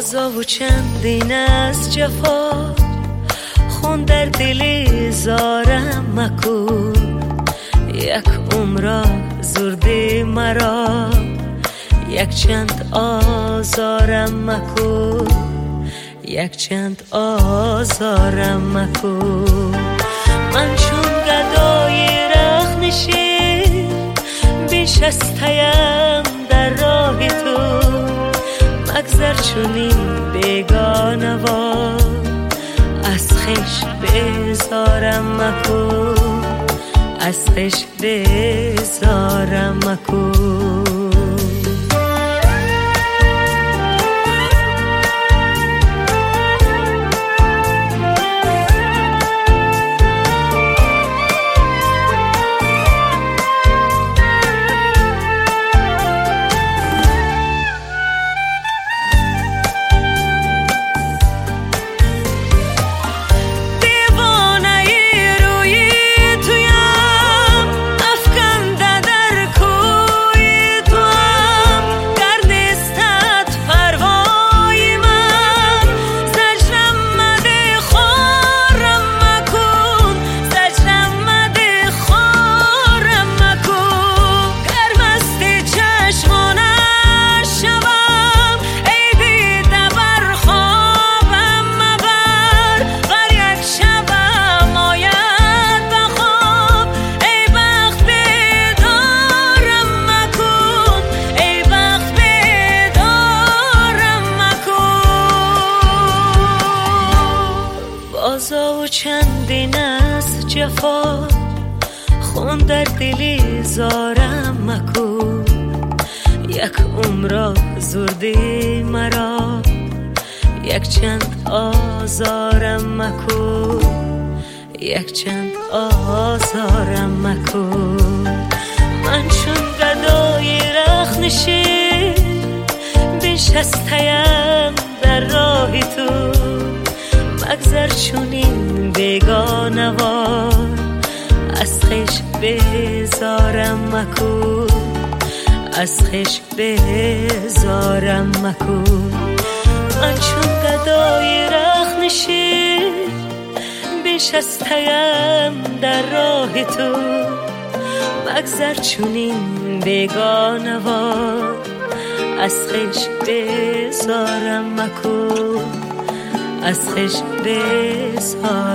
بازا و چندین از جفا خون در دل زارم مکو، یک عمر زرده مرا یک چند آزارم مکو، یک چند آزارم مکو. من چون گدای رخنشین بیش از تیم در راه تو، مگذر چونین بیگانه وار از خویش بزارم مکو، از خویش بزارم مکو. بازا و چندین از جفا خون در دلی زارم مکو، یک عمر زرده مرا یک چند آزارم مکو، یک چند آزارم مکو. من چون گدای رخنشین بیش از تیم در راه تو، مگذر چونین بیگانه وار از خویش بزارم مکو، از خویش بزارم مکو. من چون گدای رخنشین بیش از تیم در راه تو، مگذر چونین بیگانه وار از خویش بزارم مکو، از خویش بزارم